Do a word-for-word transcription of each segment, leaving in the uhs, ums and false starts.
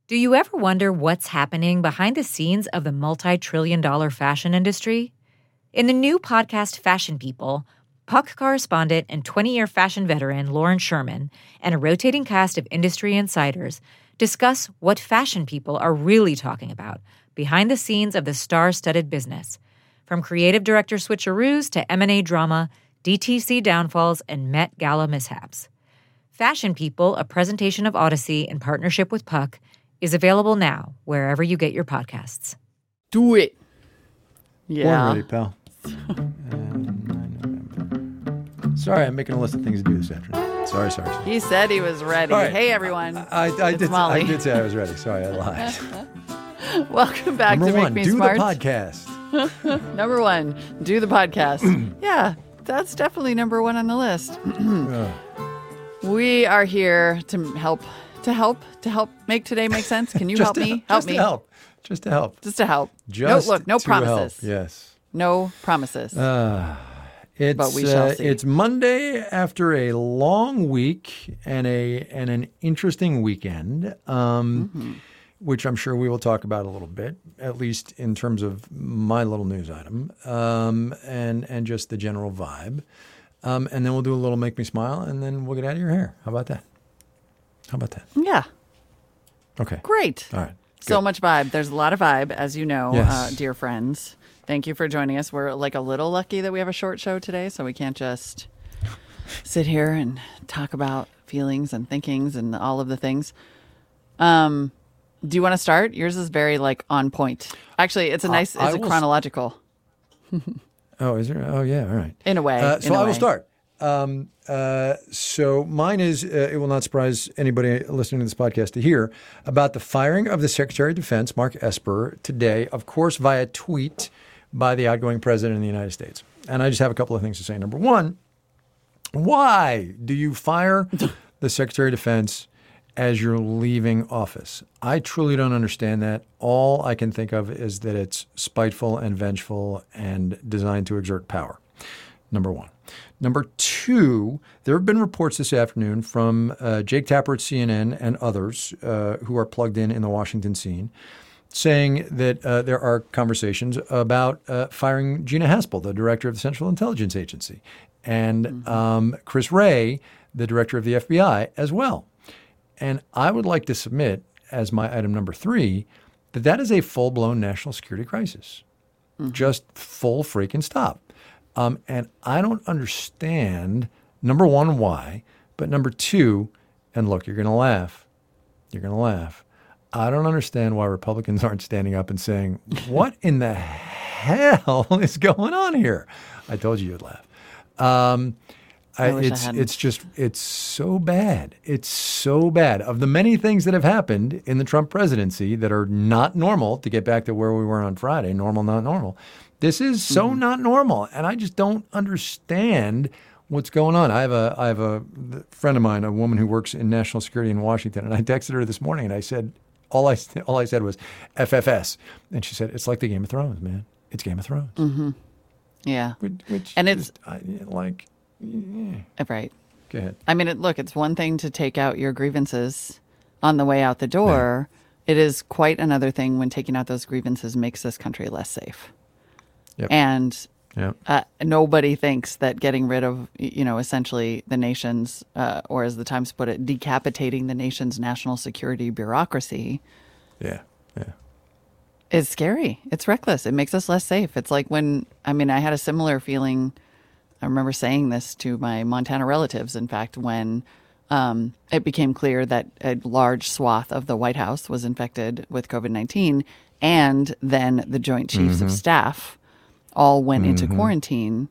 Do you ever wonder what's happening behind the scenes of the multi-trillion dollar fashion industry? In the new podcast Fashion People, Puck correspondent and twenty-year fashion veteran Lauren Sherman and a rotating cast of industry insiders discuss what fashion people are really talking about behind the scenes of the star-studded business, from creative director switcheroos to M and A drama, D T C downfalls, and Met Gala mishaps. Fashion People, a presentation of Odyssey in partnership with Puck, is available now wherever you get your podcasts. Do it. Yeah. Born ready, pal. Sorry, I'm making a list of things to do this afternoon. Sorry, sorry. sorry. He said he was ready. Right. Hey, everyone. I, I, it's did, Molly. I did say I was ready. Sorry, I lied. Welcome back Number to one, Make Me do Smart. the podcast. Number one, do the podcast. Yeah, that's definitely number one on the list. We are here to help, to help, to help make today make sense. Can you help to, me? Help just me. To help. Just to help. Just to help. Just no, look, no to promises. Help. Yes. No promises. Uh, it's, but we shall uh, see. It's Monday after a long week and a and an interesting weekend, um, mm-hmm. which I'm sure we will talk about a little bit, at least in terms of my little news item, um, and and just the general vibe. Um, and then we'll do a little Make Me Smile, and then we'll get out of your hair. How about that? How about that? Yeah. Okay. Great. All right. So Good. much vibe. There's a lot of vibe, as you know, Yes. uh, dear friends. Thank you for joining us. We're like a little lucky that we have a short show today, so we can't just sit here and talk about feelings and thinkings and all of the things. Um, do you want to start? Yours is very like on point. Actually, it's a nice, Uh, I it's a will chronological. Oh, is there? Oh, yeah. All right. In a way. Uh, so in a I will way. start. Um, uh, so mine is, uh, it will not surprise anybody listening to this podcast to hear about the firing of the Secretary of Defense, Mark Esper, today, of course, via tweet by the outgoing president of the United States. And I just have a couple of things to say. Number one, why do you fire the Secretary of Defense as you're leaving office? I truly don't understand that. All I can think of is that it's spiteful and vengeful and designed to exert power. Number one. Number two, there have been reports this afternoon from uh, Jake Tapper at C N N and others uh, who are plugged in in the Washington scene saying that uh, there are conversations about uh, firing Gina Haspel, the director of the Central Intelligence Agency, and mm-hmm. um, Chris Wray, the director of the F B I, as well. And I would like to submit as my item number three that that is a full-blown national security crisis. Mm-hmm. Just full freaking stop. Um, and I don't understand, number one, why, but number two, and look, you're going to laugh. You're going to laugh. I don't understand why Republicans aren't standing up and saying, what in the hell is going on here? I told you you'd laugh. Um, I, I it's I it's just, it's so bad. It's so bad. Of the many things that have happened in the Trump presidency that are not normal, to get back to where we were on Friday, normal, not normal, this is so mm-hmm. not normal. And I just don't understand what's going on. I have a I have a friend of mine, a woman who works in national security in Washington, and I texted her this morning and I said, all I, all I said was F F S. And she said, it's like the Game of Thrones, man. It's Game of Thrones. Mm-hmm. Yeah. Which, which and it's just, I, like, yeah. Right. Go ahead. I mean, it, look, it's one thing to take out your grievances on the way out the door. Yeah. It is quite another thing when taking out those grievances makes this country less safe. Yep. And yep. uh, nobody thinks that getting rid of, you know, essentially the nation's, uh, or as the Times put it, decapitating the nation's national security bureaucracy. Yeah, yeah. Is scary. It's reckless. It makes us less safe. It's like when, I mean, I had a similar feeling. I remember saying this to my Montana relatives, in fact, when um, it became clear that a large swath of the White House was infected with COVID nineteen, and then the Joint Chiefs mm-hmm. of Staff all went mm-hmm. into quarantine,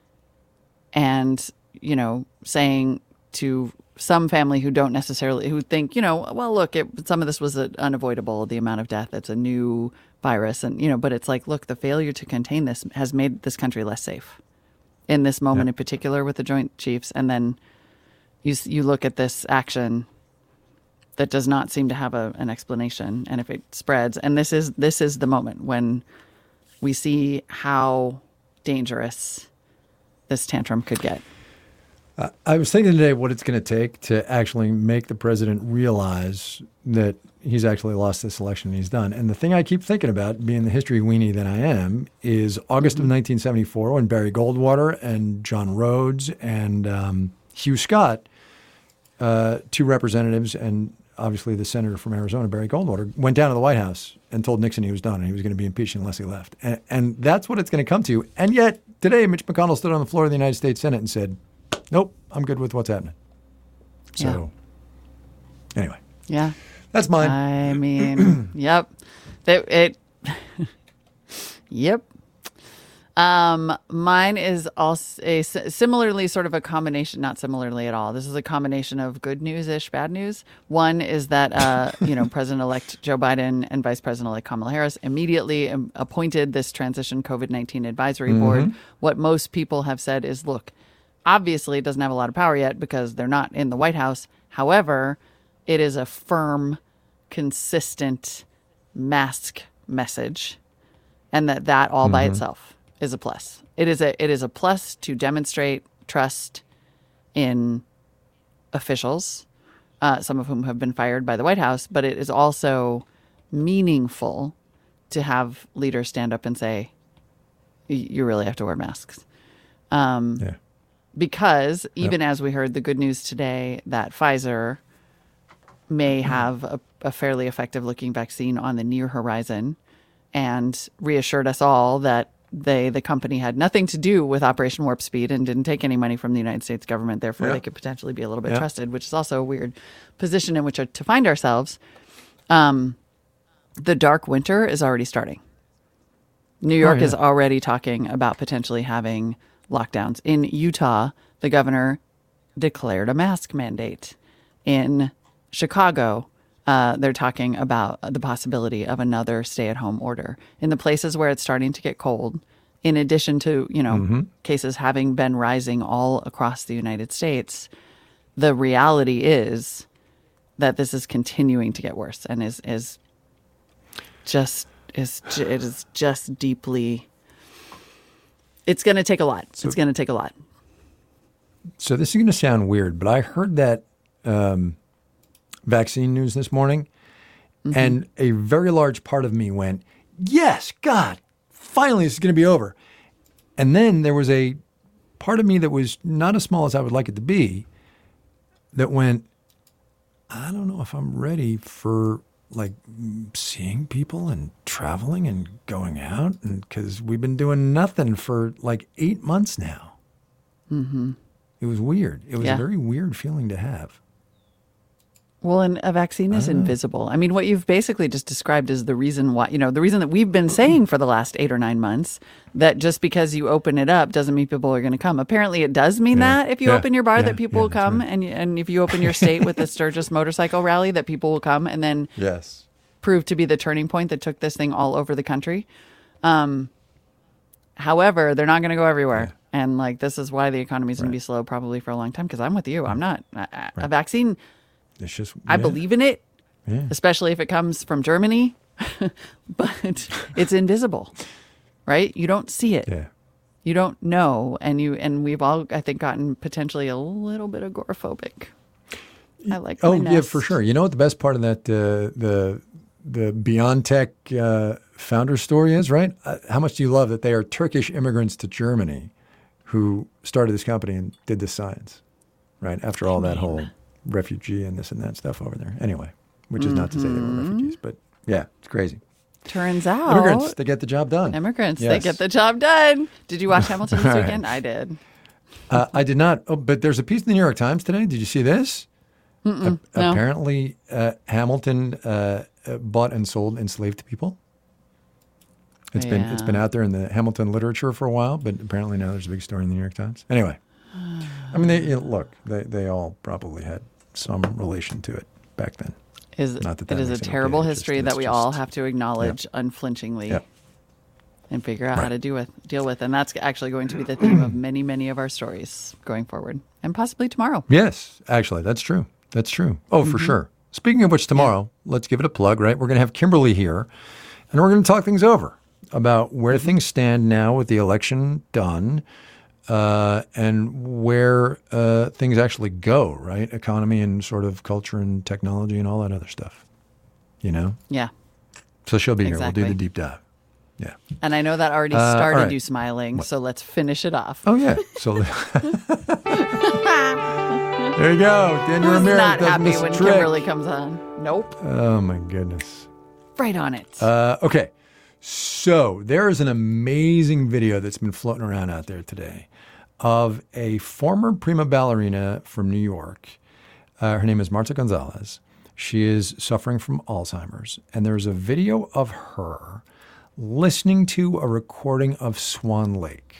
and, you know, saying to some family who don't necessarily, who think, you know, well, look, it, some of this was unavoidable, the amount of death, it's a new virus. And, you know, but it's like, look, the failure to contain this has made this country less safe in this moment, yep. in particular with the Joint Chiefs. And then you you look at this action that does not seem to have a, an explanation. And if it spreads, and this is this is the moment when we see how dangerous this tantrum could get. Uh, I was thinking today what it's going to take to actually make the president realize that he's actually lost this election and he's done. And the thing I keep thinking about, being the history weenie that I am, is August of nineteen seventy-four when Barry Goldwater and John Rhodes and um, Hugh Scott, uh, two representatives and obviously the senator from Arizona, Barry Goldwater, went down to the White House and told Nixon he was done and he was going to be impeached unless he left. And, and that's what it's going to come to. And yet today, Mitch McConnell stood on the floor of the United States Senate and said, nope, I'm good with what's happening. So, yeah. Anyway. Yeah. That's mine. I mean, yep. It, it yep. Um, mine is also a similarly sort of a combination, not similarly at all. This is a combination of good news-ish, bad news. One is that, uh, you know, President-elect Joe Biden and Vice President-elect Kamala Harris immediately um, appointed this transition COVID nineteen advisory mm-hmm. board. What most people have said is, look, obviously it doesn't have a lot of power yet because they're not in the White House. However, it is a firm, consistent mask message, and that that all mm-hmm. by itself is a plus. It is a it is a plus to demonstrate trust in officials, uh, some of whom have been fired by the White House, but it is also meaningful to have leaders stand up and say, you really have to wear masks. Um, yeah. Because even yep. as we heard the good news today that Pfizer may have a, a fairly effective looking vaccine on the near horizon and reassured us all that they, the company, had nothing to do with Operation Warp Speed and didn't take any money from the United States government. Therefore, yeah. they could potentially be a little bit yeah. trusted, which is also a weird position in which to find ourselves. Um, the dark winter is already starting. New York oh, yeah. is already talking about potentially having lockdowns. In Utah, the governor declared a mask mandate. In Chicago, uh, they're talking about the possibility of another stay-at-home order. In the places where it's starting to get cold, in addition to, you know, mm-hmm. cases having been rising all across the United States, the reality is that this is continuing to get worse and is is just is it is just deeply. It's going to take a lot. So, it's going to take a lot. So this is going to sound weird, but I heard that um, vaccine news this morning, mm-hmm. and a very large part of me went, yes, God, finally this is going to be over. And then there was a part of me that was not as small as I would like it to be that went, I don't know if I'm ready for like seeing people and traveling and going out, and because we've been doing nothing for like eight months now. Mm-hmm. It was weird. It was yeah. a very weird feeling to have. Well, and a vaccine is invisible. I mean, what you've basically just described is the reason why, you know, the reason that we've been saying for the last eight or nine months that just because you open it up doesn't mean people are going to come. Apparently, it does mean yeah. that if you yeah. open your bar, yeah. that people yeah, will come, right. and and if you open your state with the Sturgis motorcycle rally, that people will come, and then yes. prove to be the turning point that took this thing all over the country. Um, however, they're not going to go everywhere. Yeah. And like, this is why the economy is going right. to be slow probably for a long time. Because I'm with you. I'm not a, right. a vaccine. It's just, I yeah. believe in it, yeah. especially if it comes from Germany, but it's invisible, right? You don't see it. Yeah. You don't know. And you, and we've all, I think, gotten potentially a little bit agoraphobic. I like Oh, my yeah, nest. for sure. You know what the best part of that, uh, the, the BioNTech uh, founder story is, right? Uh, how much do you love that they are Turkish immigrants to Germany who started this company and did this science, right? After all that whole refugee and this and that stuff over there. Anyway, which is mm-hmm. not to say they were refugees, but yeah, it's crazy. Turns out. Immigrants, they get the job done. Immigrants, yes. they get the job done. Did you watch Hamilton this right. weekend? I did. Uh, I did not, oh, but there's a piece in the New York Times today. Did you see this? A- no. Apparently, uh, Hamilton uh, uh, bought and sold enslaved people. It's yeah. been it's been out there in the Hamilton literature for a while, but apparently now there's a big story in the New York Times. Anyway, I mean, they, you know, look, they they all probably had some relation to it back then. Is Not that that it is a makes it terrible okay. history Just- that it's we just- all have to acknowledge Yep. unflinchingly Yep. and figure out how Right. to do with deal with, and that's actually going to be the theme of many many of our stories going forward, and possibly tomorrow. Yes, actually, that's true. That's true. Oh, for sure. Speaking of which, tomorrow, let's give it a plug, right? We're going to have Kimberly here, and we're going to talk things over about where things stand now with the election done, uh, and where uh, things actually go, right? Economy and sort of culture and technology and all that other stuff, you know? Yeah. So she'll be here. Exactly. We'll do the deep dive. Yeah. And I know that already Uh, started all right. you smiling, What? so let's finish it off. Oh, yeah. So there you go. Daniel Who's Ramirez not doesn't happy miss a when trick. Kimberly comes on? Nope. Oh, my goodness. Right on it. Uh, okay. So there is an amazing video that's been floating around out there today of a former prima ballerina from New York. Uh, her name is Marta Gonzalez. She is suffering from Alzheimer's. And there's a video of her listening to a recording of Swan Lake.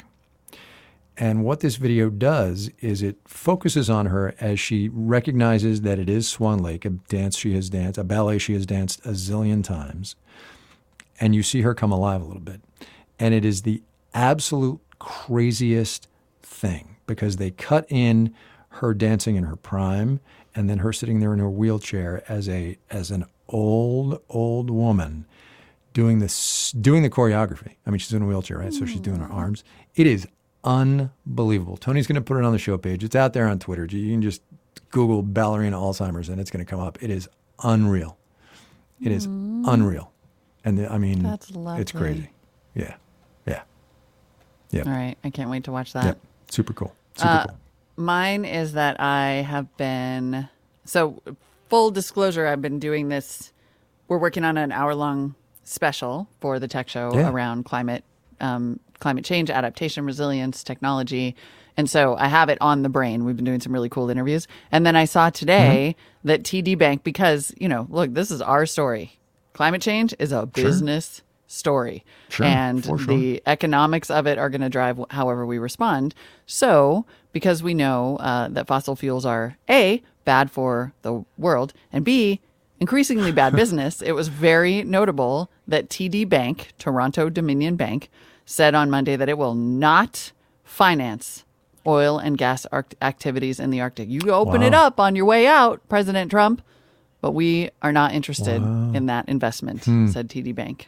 And what this video does is it focuses on her as she recognizes that it is Swan Lake, a dance she has danced, a ballet she has danced a zillion times. And you see her come alive a little bit. And it is the absolute craziest thing because they cut in her dancing in her prime and then her sitting there in her wheelchair as a as an old, old woman doing this, doing the choreography. I mean, she's in a wheelchair, right? So she's doing her arms. It is unbelievable. Tony's going to put it on the show page. It's out there on Twitter. You can just Google ballerina Alzheimer's and it's going to come up. It is unreal. It is mm. unreal. And the, I mean, That's lovely. It's crazy. Yeah. Yeah. Yeah. All right. I can't wait to watch that. Yep. Super cool. Super uh, cool. Mine is that I have been, so full disclosure, I've been doing this. We're working on an hour long special for the tech show Yeah. around climate, um, climate change, adaptation, resilience, technology. And so I have it on the brain. We've been doing some really cool interviews. And then I saw today mm-hmm. that T D Bank, because, you know, look, this is our story. Climate change is a business sure. story. Sure, and for sure. the economics of it are going to drive however we respond. So because we know uh, that fossil fuels are A, bad for the world, and B, increasingly bad business, it was very notable that T D Bank, Toronto Dominion Bank, said on Monday that it will not finance oil and gas arc- activities in the Arctic. You open wow. it up on your way out, President Trump. But we are not interested wow. in that investment, hmm. said T D Bank.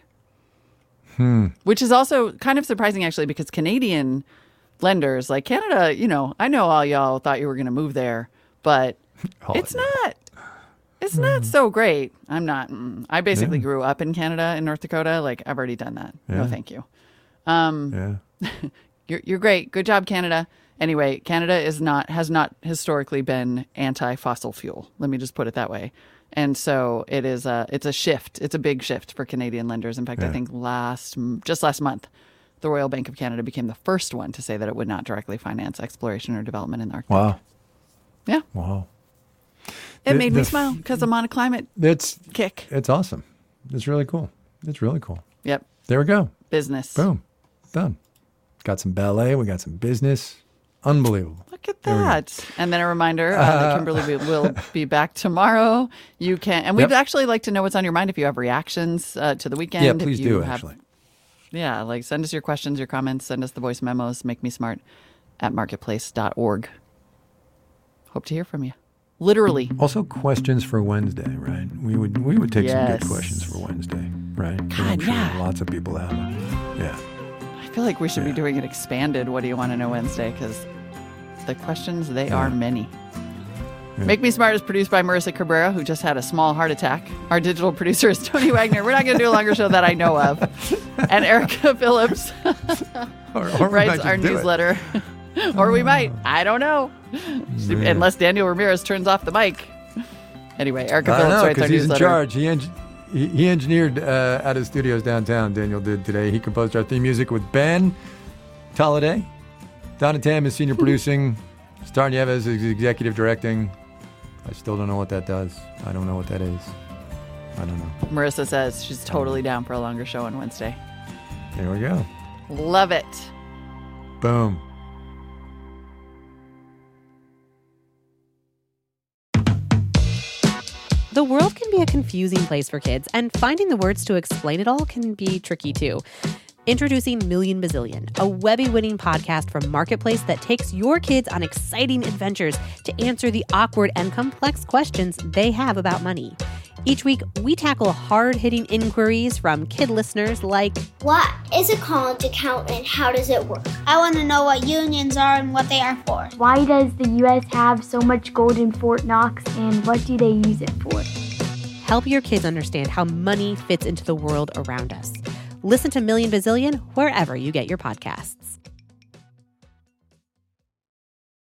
Hmm. Which is also kind of surprising, actually, because Canadian lenders, like Canada, you know, I know all y'all thought you were going to move there, but oh, it's yeah. not. It's mm. not so great. I'm not. Mm, I basically yeah. grew up in Canada, in North Dakota. Like, I've already done that. Yeah. No, thank you. Um, yeah. you're you're great. Good job, Canada. Anyway, Canada is not has not historically been anti-fossil fuel. Let me just put it that way. And so it is a it's a shift. It's a big shift for Canadian lenders. In fact, yeah. I think last just last month, the Royal Bank of Canada became the first one to say that it would not directly finance exploration or development in the Arctic. Wow. Yeah. Wow. It the, made the, me smile because I'm on a climate it's, kick. It's awesome. It's really cool. It's really cool. Yep. There we go. Business. Boom. Done. Got some ballet. We got some business. Unbelievable. Look at that. And then a reminder uh, uh, that Kimberly will be back tomorrow. You can, and we'd yep. actually like to know what's on your mind if you have reactions uh, to the weekend. Yeah, please if you do, have, actually. Yeah, like send us your questions, your comments, send us the voice memos, make me smart at marketplace dot org. Hope to hear from you. Literally. Also questions for Wednesday, right? We would we would take yes. some good questions for Wednesday, right? God, I'm sure yeah. lots of people have them. Yeah. I feel like we should yeah. be doing it expanded. What do you want to know Wednesday? Because the questions, they yeah. are many. Yeah. Make Me Smart is produced by Marissa Cabrera, who just had a small heart attack. Our digital producer is Tony Wagner. We're not going to do a longer show that I know of. And Erica Phillips or, or writes our newsletter. Or we might. I don't know. Man. Unless Daniel Ramirez turns off the mic. Anyway, Erica I Phillips know, writes our he's newsletter. In charge. He, en- he, he engineered uh, at his studios downtown, Daniel did today. He composed our theme music with Ben Tolliday. Donna Tam is senior producing. Star Nieves is executive directing. I still don't know what that does. I don't know what that is. I don't know. Marissa says she's totally down for a longer show on Wednesday. There we go. Love it. Boom. The world can be a confusing place for kids, and finding the words to explain it all can be tricky too. Introducing Million Bazillion, a Webby-winning podcast from Marketplace that takes your kids on exciting adventures to answer the awkward and complex questions they have about money. Each week, we tackle hard-hitting inquiries from kid listeners like, what is a college account and how does it work? I want to know what unions are and what they are for. Why does the U S have so much gold in Fort Knox and what do they use it for? Help your kids understand how money fits into the world around us. Listen to Million Bazillion wherever you get your podcasts.